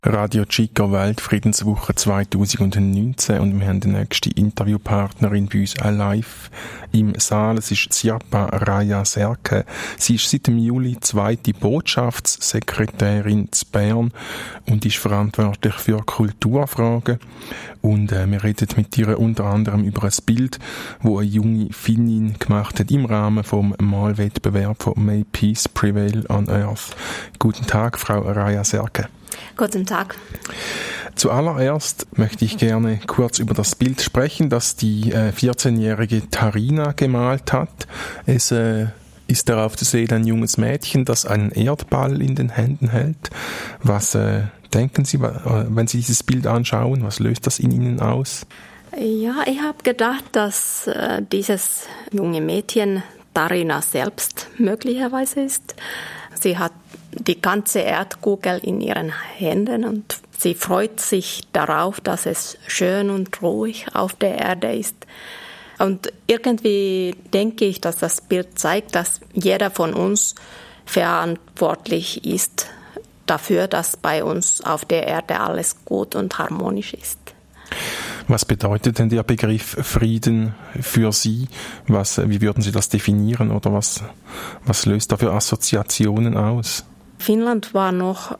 Radio Chico Weltfriedenswoche 2019 und wir haben die nächste Interviewpartnerin bei uns live im Saal. Es ist Sirpa Raya Serke. Sie ist seit dem Juli zweite Botschaftssekretärin zu Bern und ist verantwortlich für Kulturfragen. Und wir reden mit ihr unter anderem über ein Bild, wo eine junge Finnin gemacht hat im Rahmen vom Malwettbewerb von May Peace Prevail on Earth. Guten Tag, Frau Raya Serke. Guten Tag. Zuallererst möchte ich gerne kurz über das Bild sprechen, das die 14-jährige Tarina gemalt hat. Es ist darauf zu sehen ein junges Mädchen, das einen Erdball in den Händen hält. Was denken Sie, wenn Sie dieses Bild anschauen? Was löst das in Ihnen aus? Ja, ich habe gedacht, dass dieses junge Mädchen Tarina selbst möglicherweise ist. Sie hat die ganze Erdkugel in ihren Händen und sie freut sich darauf, dass es schön und ruhig auf der Erde ist. Und irgendwie denke ich, dass das Bild zeigt, dass jeder von uns verantwortlich ist dafür, dass bei uns auf der Erde alles gut und harmonisch ist. Was bedeutet denn der Begriff Frieden für Sie? Wie würden Sie das definieren oder was löst da für Assoziationen aus? Finnland war noch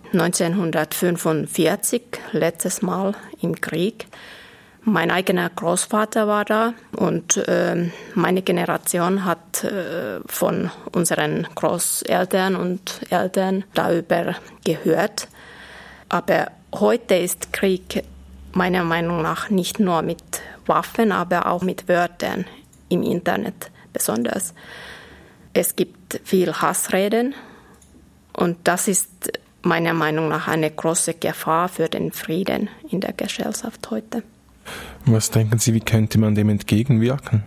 1945 letztes Mal im Krieg. Mein eigener Großvater war da und meine Generation hat von unseren Großeltern und Eltern darüber gehört. Aber heute ist Krieg meiner Meinung nach nicht nur mit Waffen, aber auch mit Wörtern im Internet besonders. Es gibt viel Hassreden und das ist meiner Meinung nach eine große Gefahr für den Frieden in der Gesellschaft heute. Was denken Sie, wie könnte man dem entgegenwirken?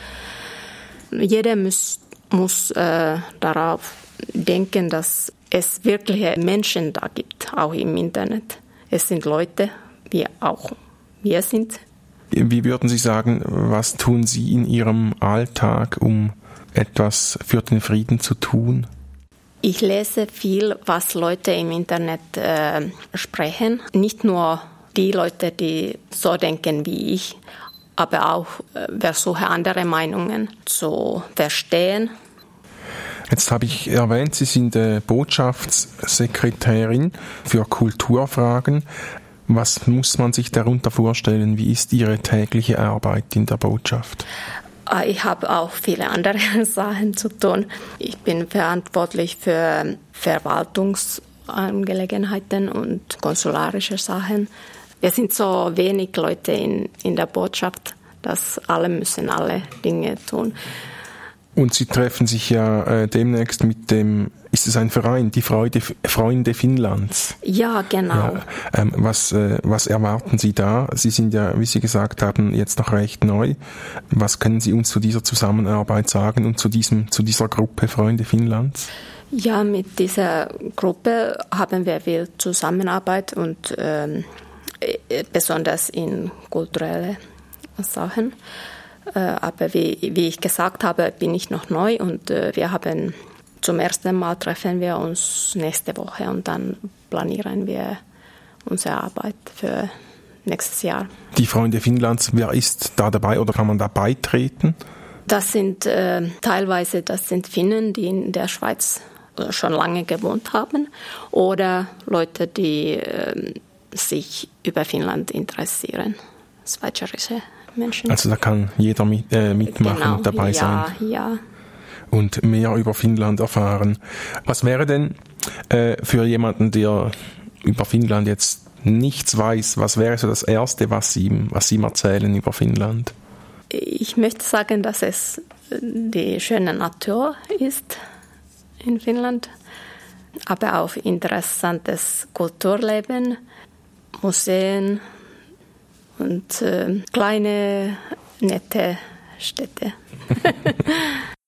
Jeder muss darauf denken, dass es wirkliche Menschen da gibt, auch im Internet. Es sind Leute, wie auch wir sind. Wie würden Sie sagen, was tun Sie in Ihrem Alltag, um etwas für den Frieden zu tun? Ich lese viel, was Leute im Internet sprechen. Nicht nur die Leute, die so denken wie ich, aber auch versuche, andere Meinungen zu verstehen. Jetzt habe ich erwähnt, Sie sind Botschaftssekretärin für Kulturfragen. Was muss man sich darunter vorstellen? Wie ist Ihre tägliche Arbeit in der Botschaft? Ich habe auch viele andere Sachen zu tun. Ich bin verantwortlich für Verwaltungsangelegenheiten und konsularische Sachen. Wir sind so wenig Leute in der Botschaft, dass alle müssen alle Dinge tun. Und Sie treffen sich ja demnächst mit dem, ist es ein Verein, die Freunde Finnlands? Ja, genau. Ja, was erwarten Sie da? Sie sind ja, wie Sie gesagt haben, jetzt noch recht neu. Was können Sie uns zu dieser Zusammenarbeit sagen und zu dieser Gruppe Freunde Finnlands? Ja, mit dieser Gruppe haben wir viel Zusammenarbeit und besonders in kulturelle Sachen. Aber wie ich gesagt habe, bin ich noch neu und wir haben zum ersten Mal treffen wir uns nächste Woche und dann planieren wir unsere Arbeit für nächstes Jahr. Die Freunde Finnlands, wer ist da dabei oder kann man da beitreten? Das sind teilweise Finnen, die in der Schweiz schon lange gewohnt haben oder Leute, die sich über Finnland interessieren, schweizerische Menschen. Also da kann jeder mitmachen und dabei sein. Ja. Und mehr über Finnland erfahren. Was wäre denn für jemanden, der über Finnland jetzt nichts weiß, was wäre so das Erste, was Sie ihm erzählen über Finnland? Ich möchte sagen, dass es die schöne Natur ist in Finnland, aber auch interessantes Kulturleben, Museen und kleine, nette Städte.